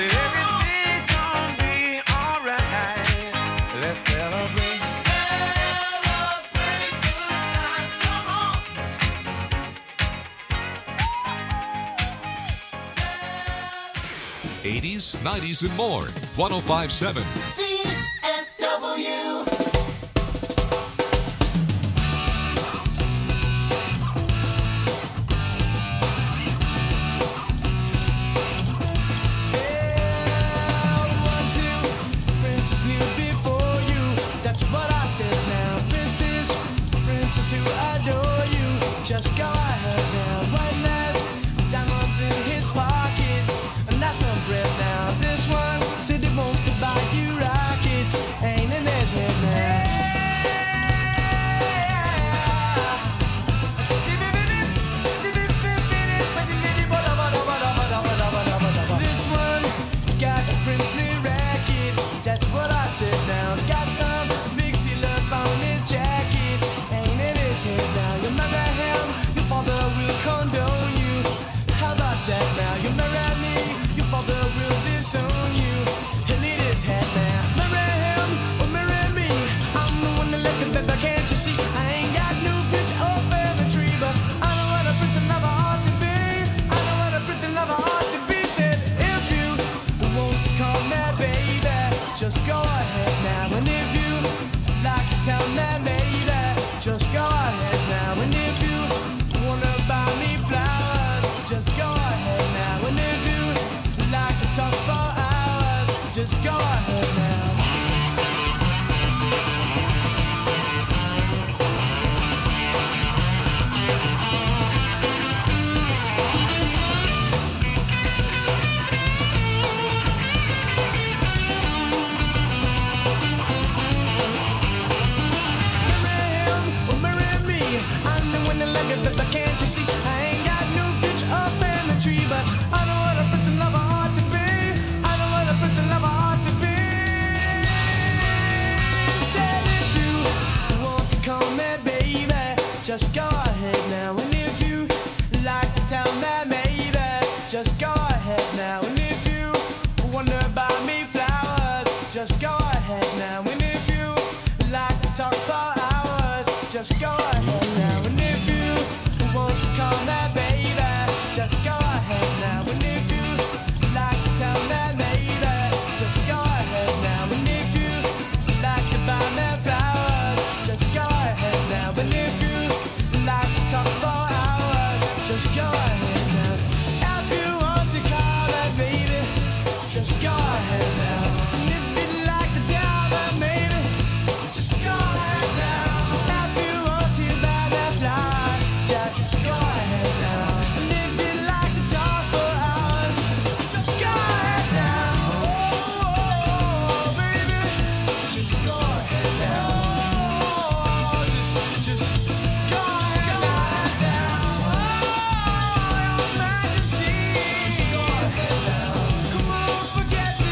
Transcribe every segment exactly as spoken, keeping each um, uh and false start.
Everything's gonna be alright. Let's celebrate. Celebrate good times, come on. eighties, nineties, and more. one oh five point seven. C F W. Who adore you, just go ahead now. One last diamonds in his pockets, and that's some bread now. This one said he wants to buy you rockets, ain't in his head now. This one got a princely racket, that's what I said now. Got some big seal up on his jacket, now you marry him, your father will condone you. How about that now? You marry me, your father will disown you. He'll need his head now. Marry him or marry me, I'm the one that left him, baby, can't you see? I ain't got no future or family tree, but I know what a prince and lover ought to be. I know what a prince and lover ought to be. Said if you want to call me baby, just go ahead now. And if you like to tell me maybe, just go ahead now. And if you wanna buy me flowers, just go ahead now. And if you like to talk for hours, just go ahead now. But can't you see, I ain't got no future or family tree, but I know what a prince and lover ought to be. I know what a prince and lover ought to be. Said if you want to call me baby, just go ahead now. And if you like to tell me maybe, just go ahead now. And if you wanna buy me flowers, just go ahead now. And if you like to talk for hours, just go ahead now. And if you want to call me baby, just go ahead now. And if you like to tell me maybe, just go ahead now. And if you like to buy me flowers, just go ahead now. And if you like to talk for hours, just go ahead now. If you want to call me baby, just go ahead now. And if you like to tell me maybe, just go ahead now. If you want to buy me flowers, just go ahead now. And if you like to talk for hours, just go ahead now. Oh, baby, just go ahead now. Oh, just, just go ahead now. Oh, Your Majesty, just go ahead now. Come on, forget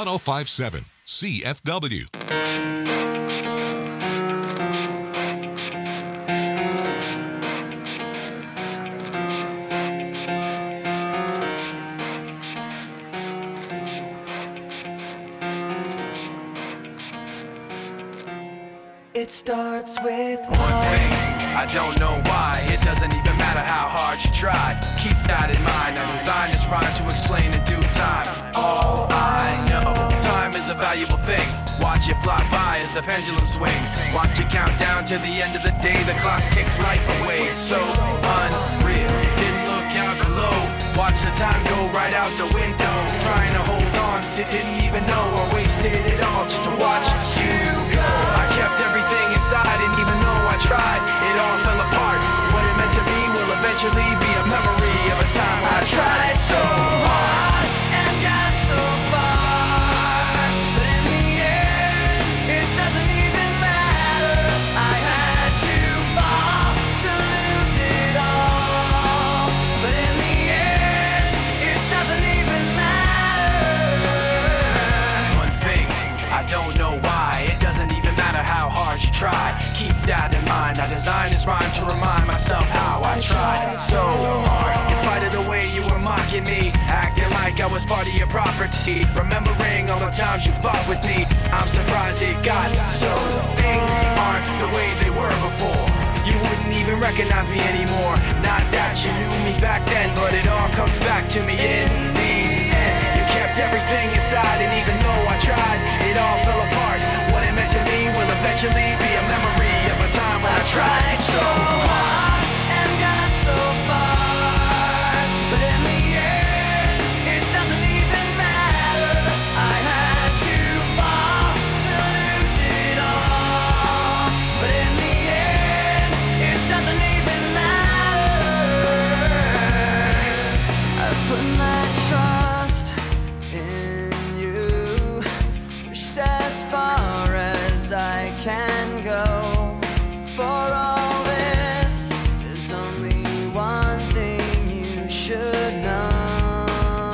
oh five point seven C F W. It starts with One thing, I don't know why. It doesn't even matter how hard you try. Keep that in mind. I designed this rhyme to explain in due time. All I know, time is a valuable thing. Watch it fly by as the pendulum swings. Watch it count down to the end of the day. The clock takes life away. It's so unreal. Didn't look out below. Watch the time go right out the window. Trying to hold on, didn't even know or wasted it all just to watch you go. I kept everything inside, and even though I tried, it all fell apart. What it meant to be will eventually be a memory of a time I tried so hard and got so far, but in the end, it doesn't even matter. I had to fall to lose it all, but in the end, it doesn't even matter. One thing, I don't know why. It doesn't even matter how hard you try. Keep that in mind. I designed this rhyme to remind myself how I tried so hard. In spite of the way you were mocking me, acting like I was part of your property, remembering all the times you fought with me, I'm surprised it got so. Things aren't the way they were before. You wouldn't even recognize me anymore. Not that you knew me back then, but it all comes back to me in the end. You kept everything inside, and even though I tried, it all fell apart. What it meant to me will eventually be a memory of a time when I tried so hard and got so far, but in the end, it doesn't even matter. I had to fall to lose it all, but in the end, it doesn't even matter. I've put my trust in you, pushed as far as I can go. For all this, there's only one thing you should know.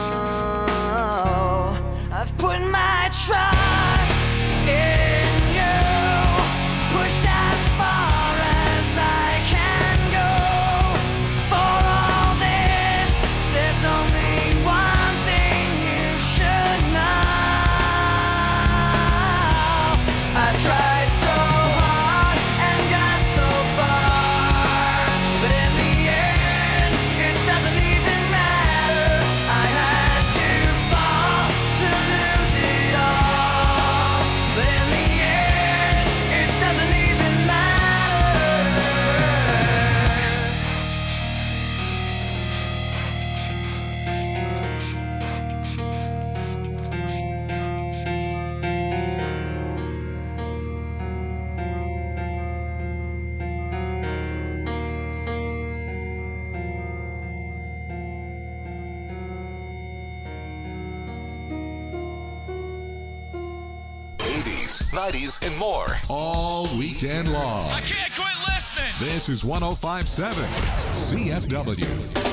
I've put my trust in you, pushed as far as I can go. For all this, there's only one thing you should know. I tried so hard and got so far, but in the end, it doesn't even matter. I had to fall to lose it all, but in the end, it doesn't even matter. eighties, nineties, and more. All weekend long. I can't quit listening. This is one oh five point seven C F W.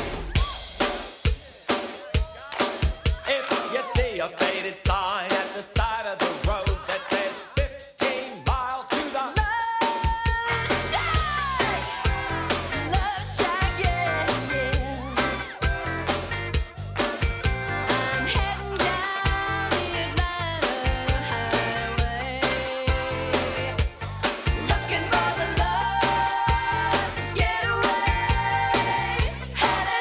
If you see a faded sign at the side of the road that says fifteen miles to the Love Shack, yeah, yeah. I'm heading down the Atlanta highway, looking for the love getaway, headed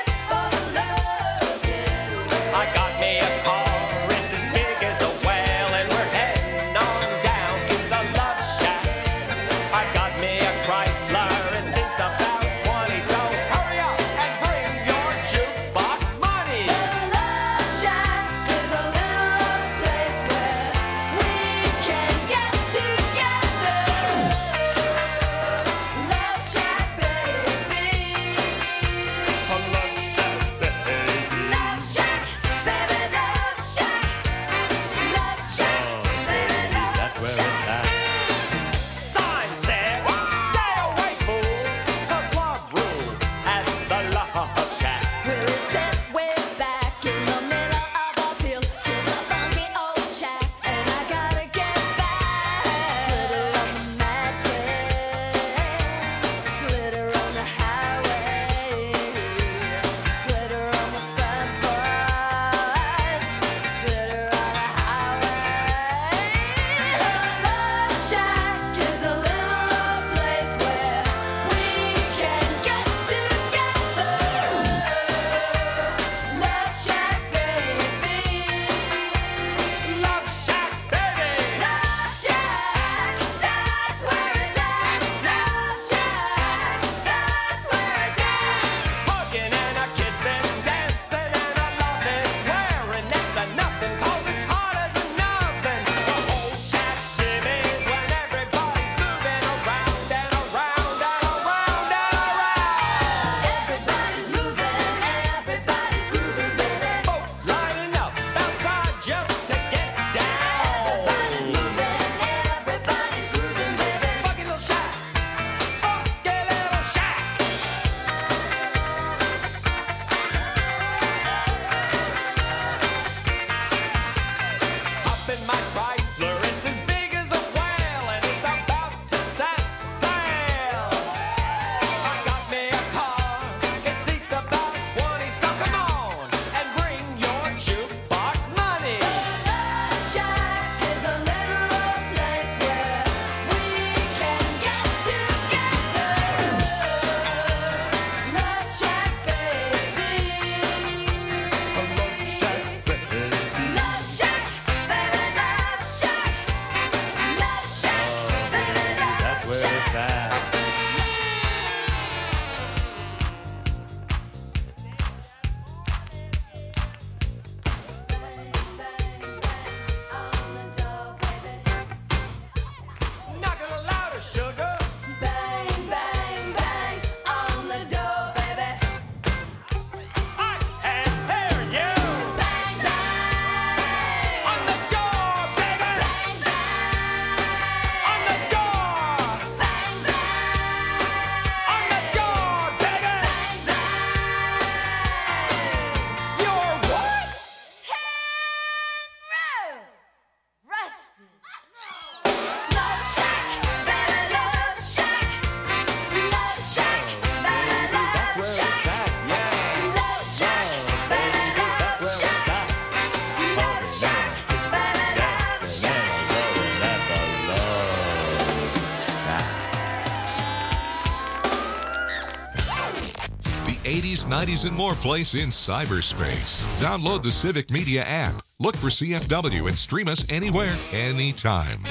eighties, nineties, and more place in cyberspace. Download the Civic Media app. Look for C F W and stream us anywhere, anytime.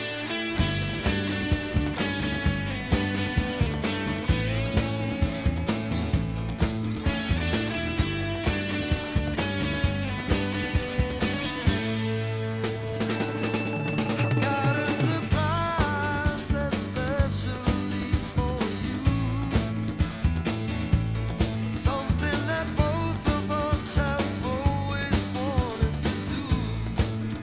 Got a surprise especially for you. Something that both of us have always wanted to do.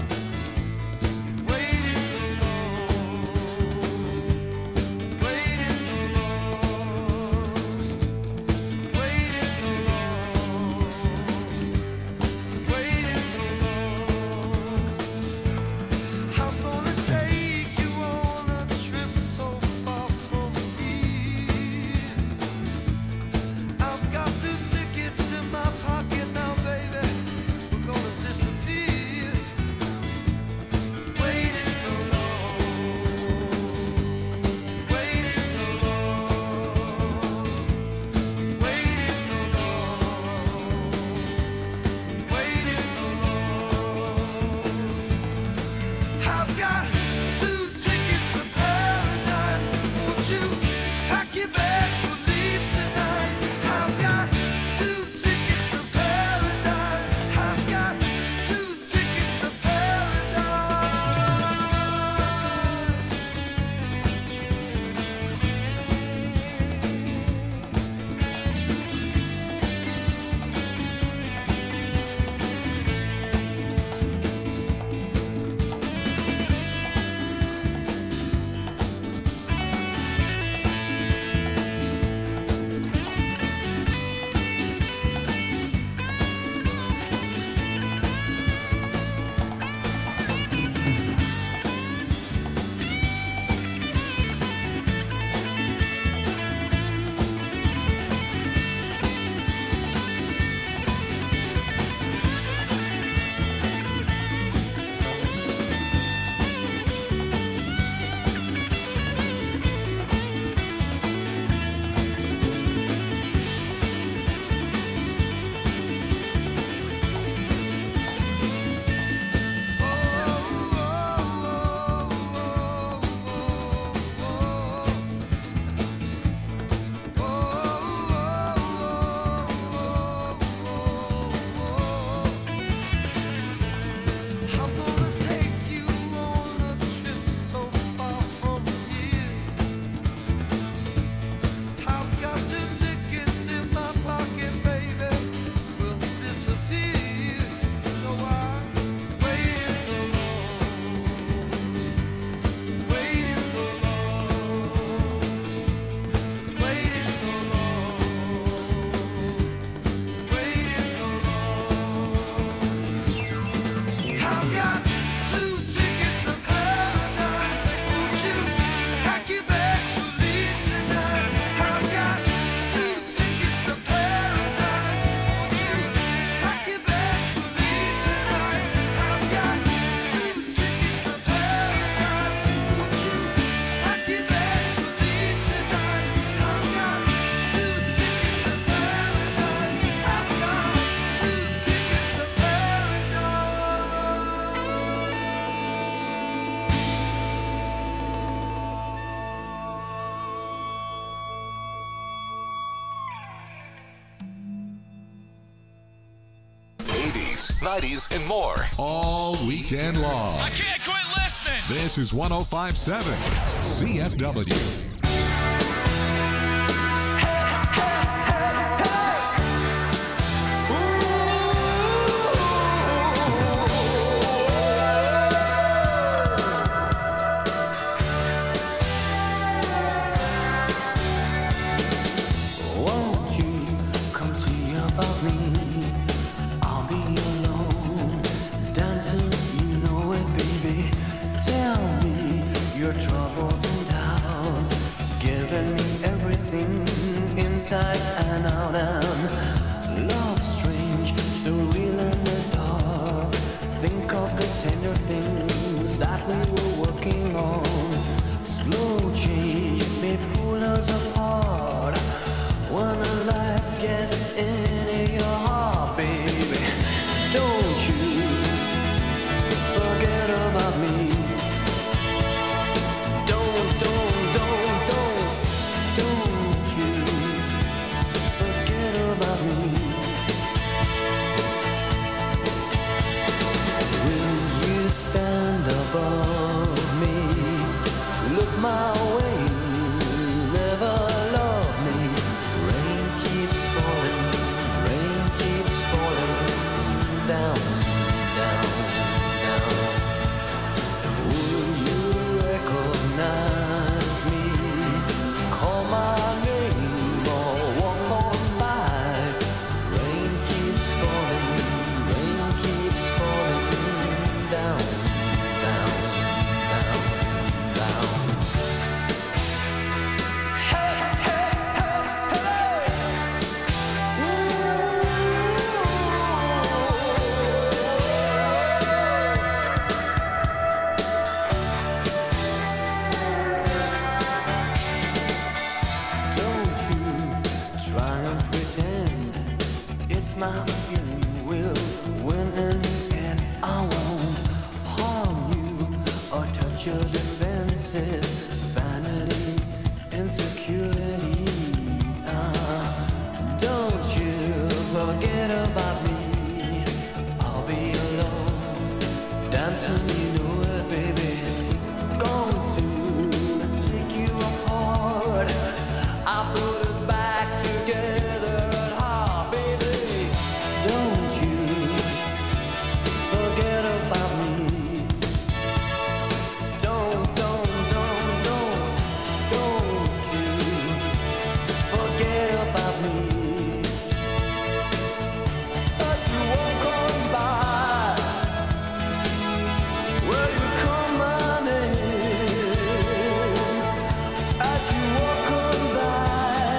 Waited so long, waited so long, waited so long, waited so long. I'm gonna take you on a trip so far from here. I've got two tickets in my pocket now, baby. We're gonna disappear. Waited so long, waited so long, waited so long, waited so long. I've got two tickets to paradise. Won't you pack your bags? We'll leave tonight. I've got two tickets to paradise. I've got two tickets to paradise. I'm gonna take you on a trip so far from here. I've got two tickets in my pocket, baby. We'll disappear. You know why? Waited so long, waited so long, waited so long, waited so long. I've got two tickets to paradise. Won't you pack your bags? We'll leave tonight. I've got two tickets to paradise. Won't you pack your bags? We'll leave tonight. I've got two tickets to paradise. Won't you pack your bags? We'll leave tonight. I've got two tickets to paradise. I've got two tickets to eighties, nineties, and more. All weekend long. I can't quit listening. This is one oh five point seven C F W. Won't you come see about me? I'll be alone, dancing, you know it, baby. Tell me your troubles and doubts, giving me everything inside and out. And love strange, so real in the dark. Think of the tender things that we were working on. Slow change may pull us apart when a life feeling. Ah, don't you forget about me. I'll be alone, dancing, you know it, baby. Going to take you apart. I put us back together at heart, baby. Don't you forget about me. Don't, don't, don't, don't, don't you forget about me. As you walk on by, will you call my name? As you walk on by,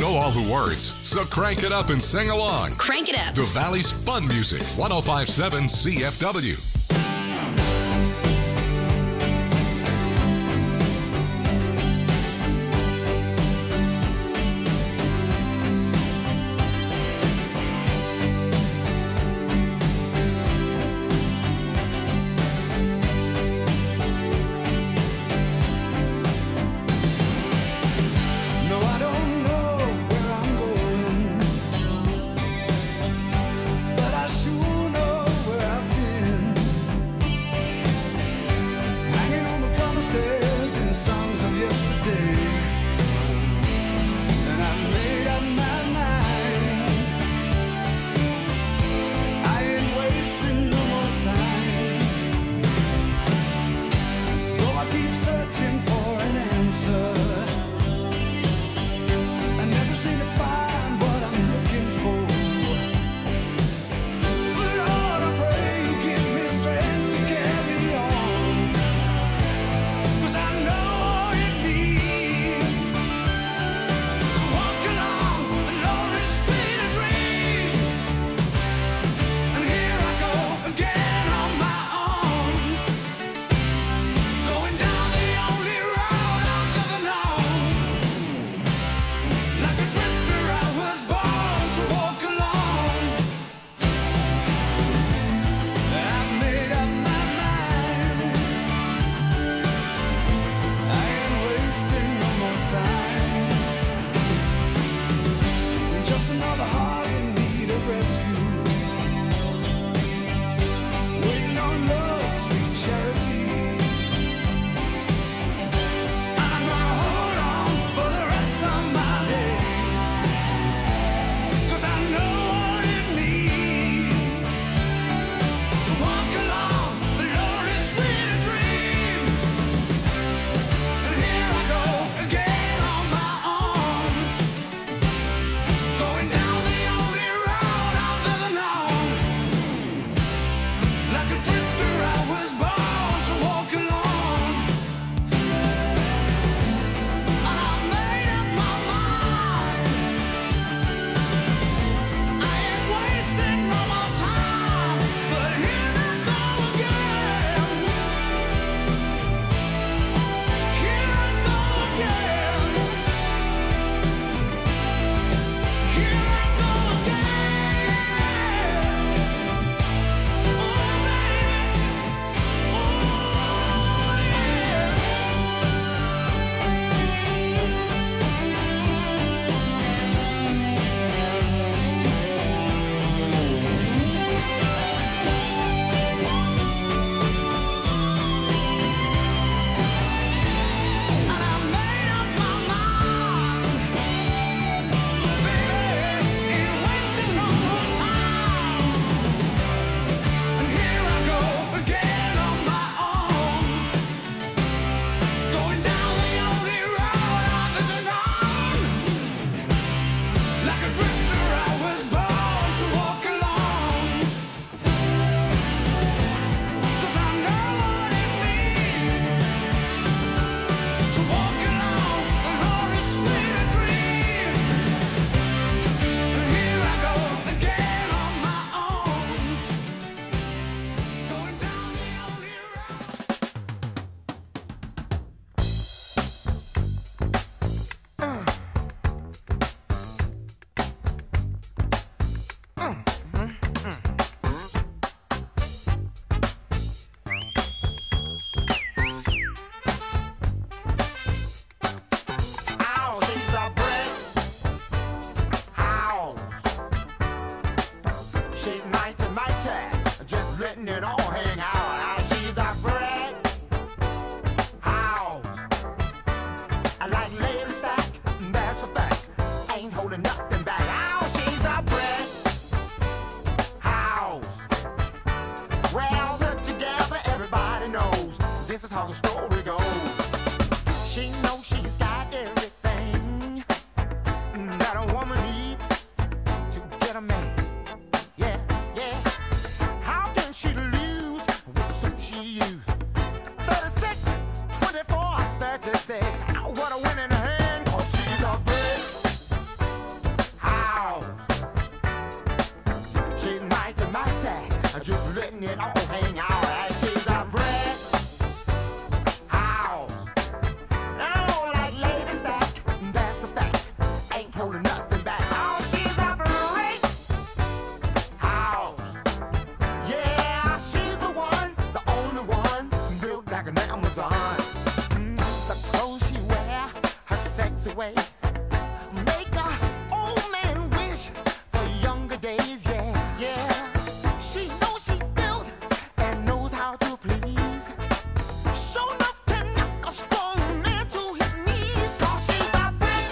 know all the words, so crank it up and sing along. Crank it up. The Valley's fun music, one oh five point seven C F W. No, I don't know where I'm going, but I sure know where I've been. Hanging on the promises and songs of yesterday, and I've made up my mind. I ain't wasting no more time. Though I keep searching for an answer, I never seem to find what I'm looking for. Lord, I pray you give me strength to carry on, 'cause I know what it means to walk along the lonely street of dreams. And here I go again on my own, going down the only road I've ever known. Like a drifter, I was born to walk alone. I've made up my mind. I ain't wasting no more time. Just another heart in need of rescue, waiting on love's sweet charity. I'm gonna hold on for the rest of my days, 'cause I know what it means to walk along the lonely street of dreams. And here I go again on my own, going down the only road I've ever known. Like a drifter, I was born to walk alone. And I've made up my mind. I ain't wasting no more time, but here I go again. Here I go again. Here I go again. Oh, baby. Oh, yeah. And I've made up my mind, baby, ain't wasting no more time. And here I go again on my own, going down the only road I've ever known. Like a drifter, I was born to walk alone, 'cause I know what it means to walk along the lonely street of dreams. And here I go again on my own, going down the only road. Ow, she's a brick house. She's mighty, mighty, just letting it all hang out. Ow, she's a brick house. I like lady stack, that's a fact. Ain't holding nothing back. Ow, she's a brick house. Well put together, everybody knows this is how the story goes. She knows she's got everything that a woman needs to get a man. Yeah, yeah. How can she lose with the suit she used? thirty-six, twenty-four, thirty-six. What a winning hand, 'cause she's a brick it all hang out. And she's a brick house. Oh, like lady stack, that's a fact. Ain't holding nothing back. Oh, she's a brick house. Yeah, she's the one, the only one, built like an Amazon. Mm, the clothes she wear, her sexy ways, make a old man wish for younger days. Yeah, yeah. She knows she's built and knows how to please. Show enough to knock a strong man to his knees. 'Cause she's a brick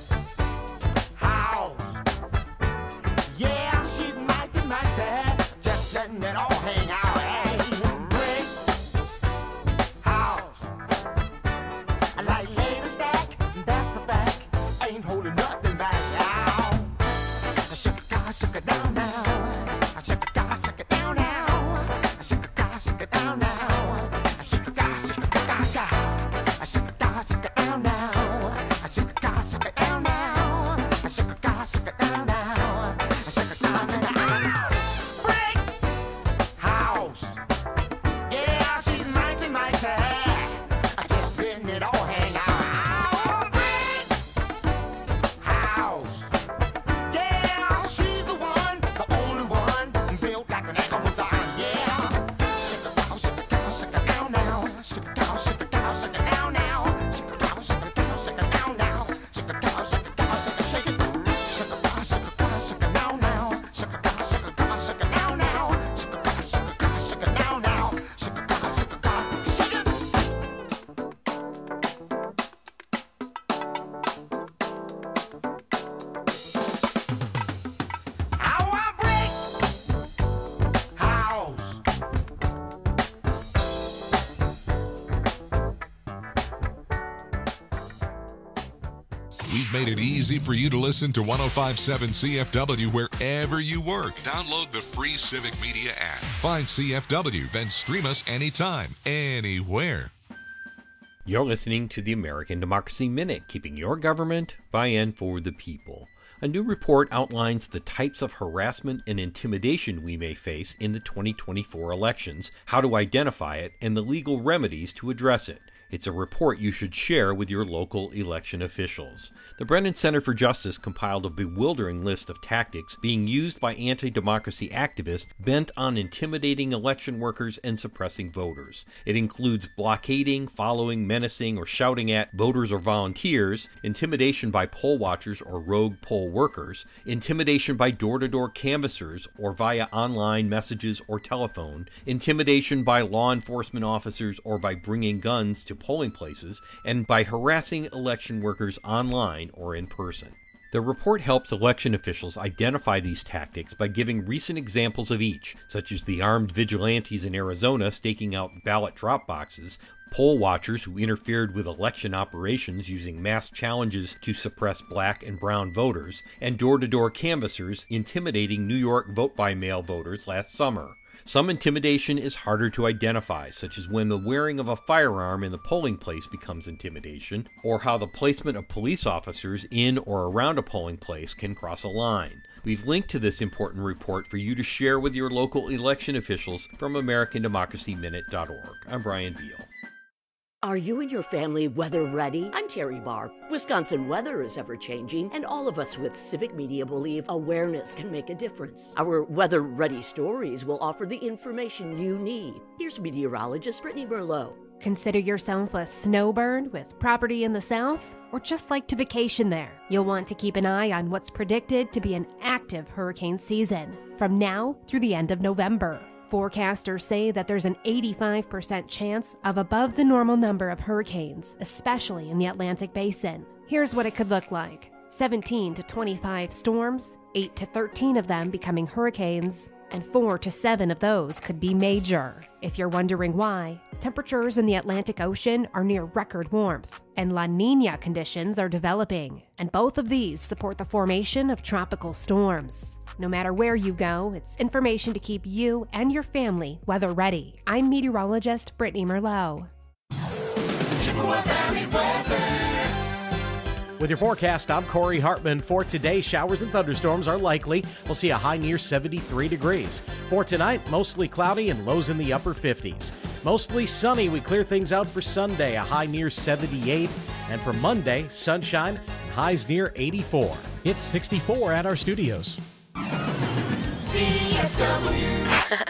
house. Yeah, she's mighty, mighty, just letting it all hang out. Hey, brick house. Like lady stack, that's a fact. Ain't holding nothing back now. Shake it, God, shake it down now. Shake it, God, shake it down now. Shake it, God, shake it down now. Shake it, God, shake it, God, God. Shake it, God, shake it down now. Shake it, God, shake it down now. Shake it, God, shake it down now. Shake it, God, shake it down. Brick house. Yeah, she's mighty, mighty. Just letting it all hang out. Brick house. Yeah, she's the one, the only one, built like an Amazon. Yeah. Shake it down, shake it down, shake it down now. Shake it down, shake it down, shake it down now. Shake it down, shake it down, shake it down now. Shake it down, shake it down, shake it, shake it. Shake it down, shake it down, shake it down now. Shake it down, shake it down, shake it down now. Shake it down, shake it down, shake it down now. Shake it down, shake it down, shake it. Our brick house. We've made it easy for you to listen to one oh five point seven C F W wherever you work. Download the free Civic Media app. Find C F W, then stream us anytime, anywhere. You're listening to the American Democracy Minute, keeping your government by and for the people. A new report outlines the types of harassment and intimidation we may face in the twenty twenty-four elections, how to identify it, and the legal remedies to address it. It's a report you should share with your local election officials. The Brennan Center for Justice compiled a bewildering list of tactics being used by anti-democracy activists bent on intimidating election workers and suppressing voters. It includes blockading, following, menacing, or shouting at voters or volunteers, intimidation by poll watchers or rogue poll workers, intimidation by door-to-door canvassers or via online messages or telephone, intimidation by law enforcement officers or by bringing guns to polling places, and by harassing election workers online or in person. The report helps election officials identify these tactics by giving recent examples of each, such as the armed vigilantes in Arizona staking out ballot drop boxes, poll watchers who interfered with election operations using mass challenges to suppress black and brown voters, and door-to-door canvassers intimidating New York vote-by-mail voters last summer. Some intimidation is harder to identify, such as when the wearing of a firearm in the polling place becomes intimidation, or how the placement of police officers in or around a polling place can cross a line. We've linked to this important report for you to share with your local election officials from American Democracy Minute dot org. I'm Brian Beal. Are you and your family weather ready? I'm Terry Barr. Wisconsin weather is ever changing, and all of us with Civic Media believe awareness can make a difference. Our weather ready stories will offer the information you need. Here's meteorologist Brittany Merlot. Consider yourself a snowbird with property in the south, or just like to vacation there. You'll want to keep an eye on what's predicted to be an active hurricane season from now through the end of November. Forecasters say that there's an eighty-five percent chance of above the normal number of hurricanes, especially in the Atlantic Basin. Here's what it could look like. seventeen to twenty-five storms, eight to thirteen of them becoming hurricanes, and four to seven of those could be major. If you're wondering why, temperatures in the Atlantic Ocean are near record warmth, and La Niña conditions are developing, and both of these support the formation of tropical storms. No matter where you go, it's information to keep you and your family weather ready. I'm meteorologist Brittany Merlot. Chippewa Valley weather. With your forecast, I'm Corey Hartman. For today, showers and thunderstorms are likely. We'll see a high near seventy-three degrees. For tonight, mostly cloudy and lows in the upper fifties. Mostly sunny. We clear things out for Sunday, a high near seventy-eight. And for Monday, sunshine and highs near eighty-four. It's sixty-four at our studios. C F W.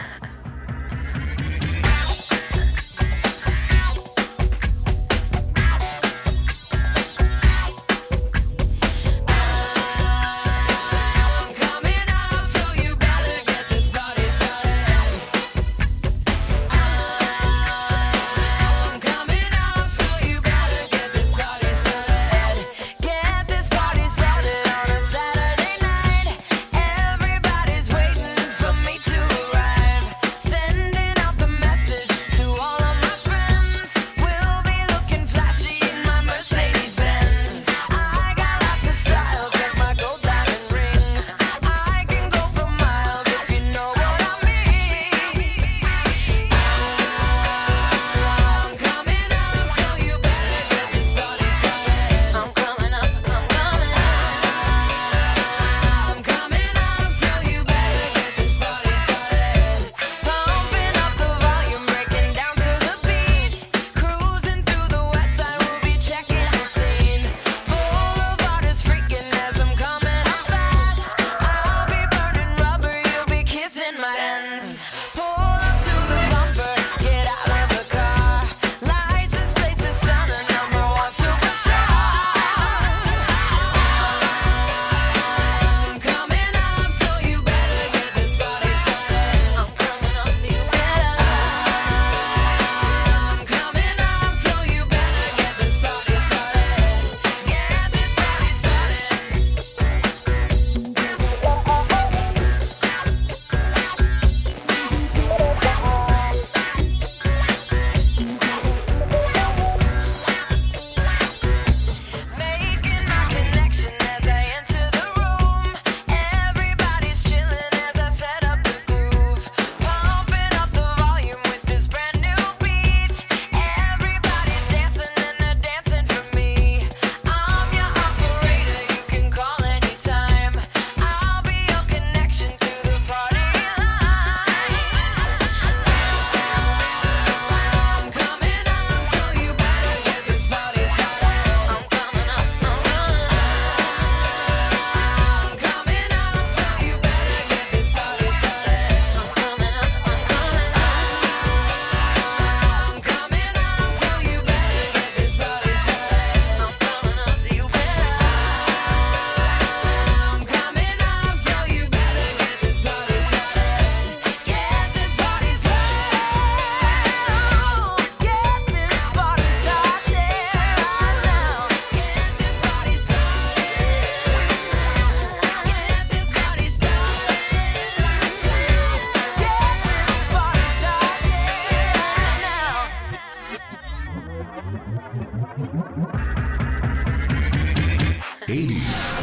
eighties,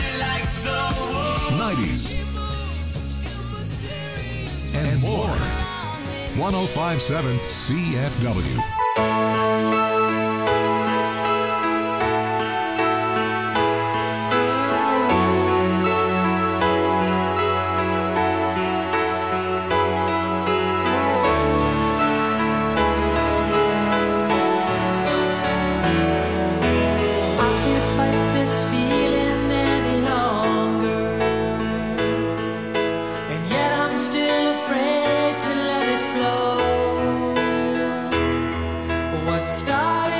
nineties, and more. one oh five point seven C F W. Started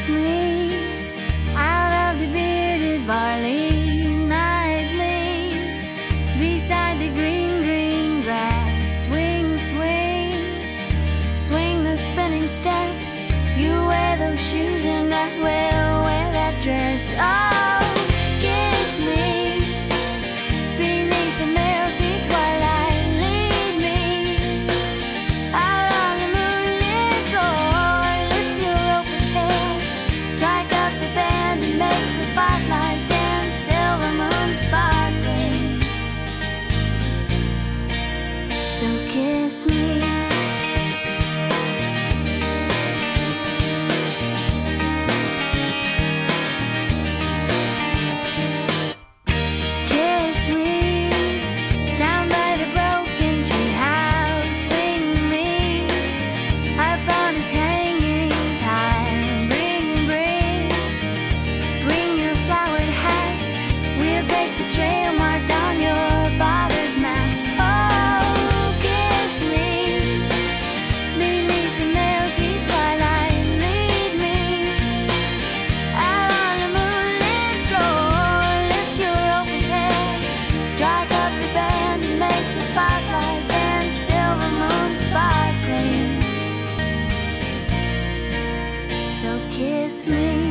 kiss me out of the bearded barley nightly beside the green, green grass. Swing, swing, swing the spinning step. You wear those shoes and I will wear that dress. Oh, kiss me beneath the milky twilight. Lead me out on the moonlit floor. Lift your open head, strike up the band and make the fireflies dance. Silver moon sparkling. So kiss me. Kiss me down by the broken tree house. Swing me upon its hanging time. Bring, bring, bring your flowered hat. We'll take the trail marked on your father's map. Oh, kiss me beneath the milky twilight. Lead me out on the moonlit floor. Lift your open head, strike up the band and make the fireflies dance. Silver moon sparkling. So kiss me.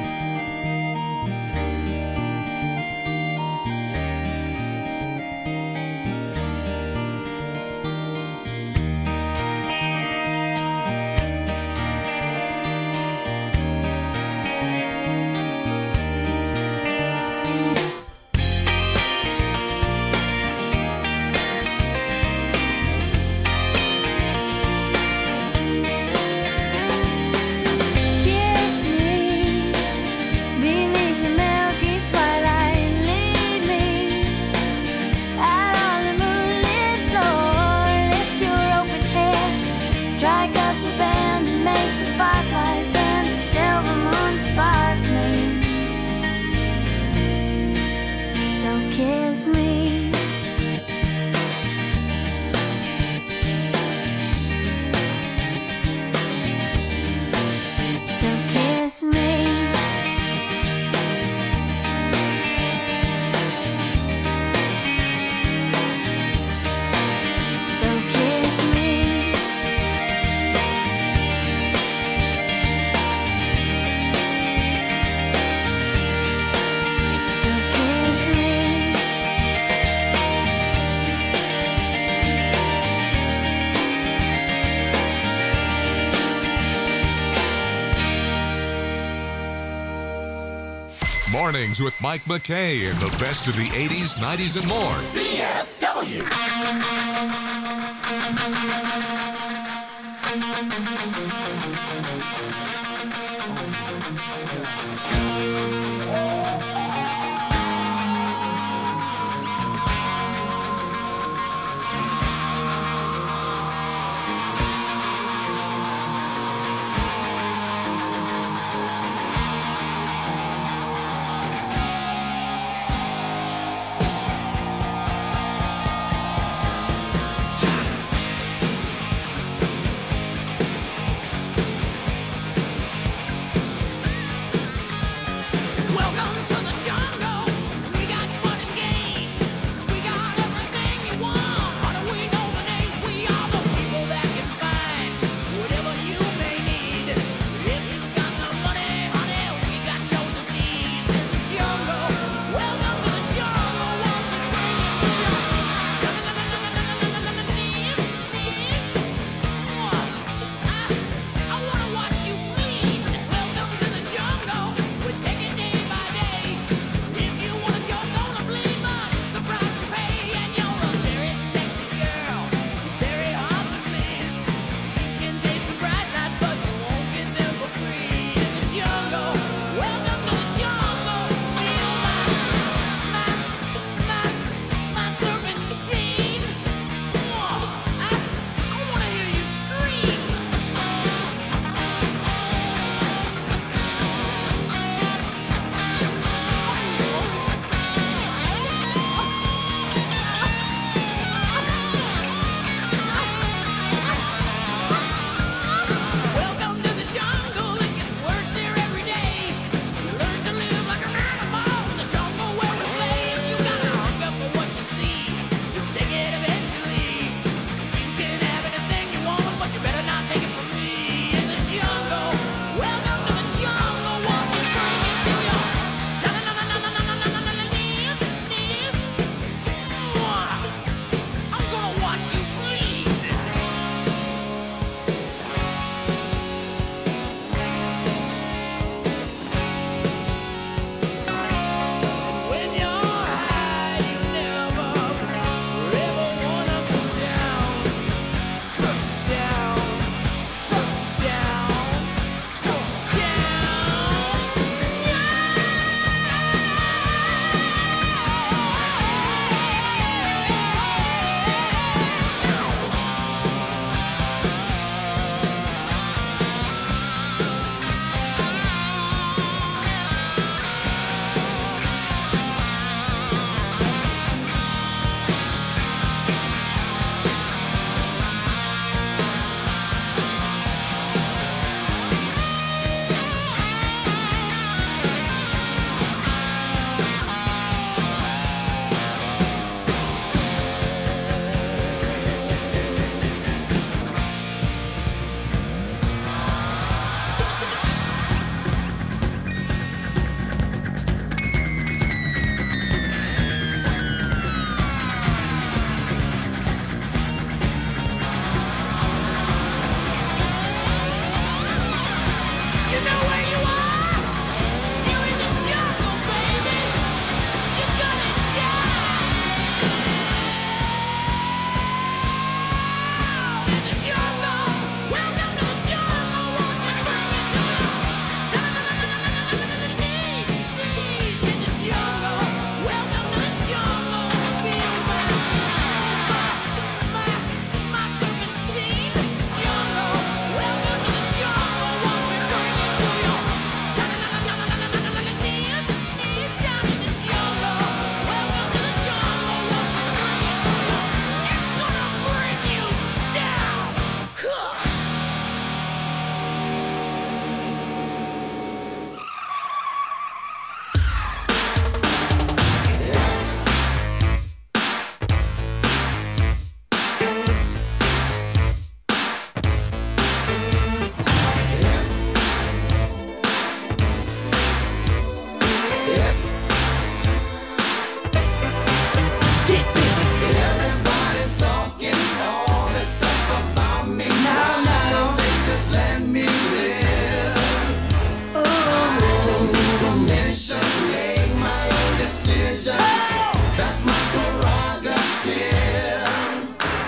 Kiss me beneath the milky twilight. Lead me out on the moonlit floor. Lift your open head, strike up the band and make the fireflies dance. Silver moon sparkling. So kiss me. So kiss me. So kiss me. So kiss me. Mornings with Mike McKay and the best of the eighties, nineties, and more. C F W.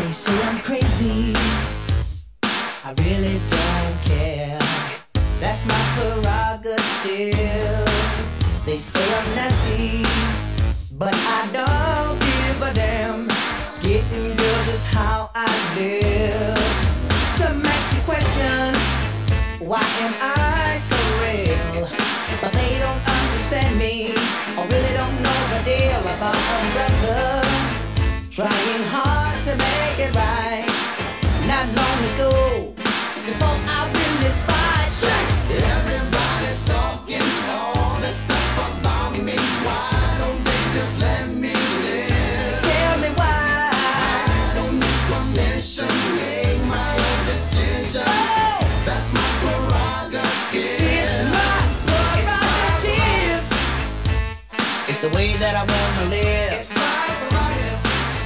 They say I'm crazy, I really don't care. That's my prerogative. They say I'm nasty, but I don't give a damn. Getting girls is how I live. Some ask me questions, why am I so real? But they don't understand me, or really don't know the deal about a brother trying hard to make it right. Not long ago, before I win this fight, everybody's talking all this stuff about me. Why don't they just let me live? Tell me why. I don't need permission, make my own decisions. Oh, that's my prerogative. It's my prerogative. It's the way that I wanna live. It's my prerogative.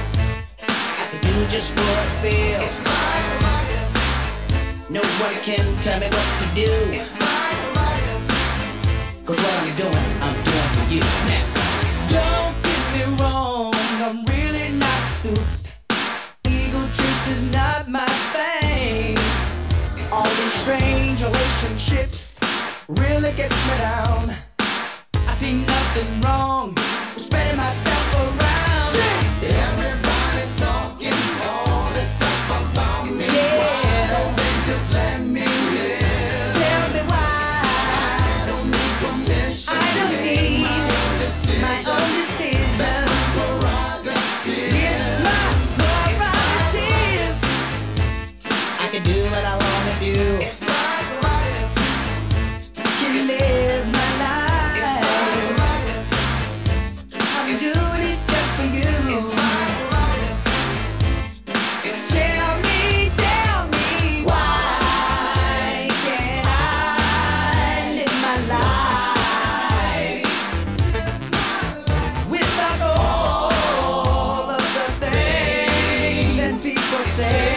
I can do just what I feel. It's my prerogative. Nobody can tell me what to do. It's my prerogative. Cause what I'm doing, I'm doing for you now. Don't get me wrong, I'm really not suit. Ego trips is not my thing. All these strange relationships really gets me down. I see nothing wrong with spreading myself around. Everybody's talking all this stuff about me. Yeah. Why don't they just let me live? Tell me why. I don't need permission. I don't need my own decisions. My own decisions. That's my prerogative. It's my prerogative. I can do what I wanna do. It's my prerogative. Can live my life. It's my prerogative. I'm doing it just for you. It's my prerogative. It's tell me, tell me why can't I live my life without all of the things that people say?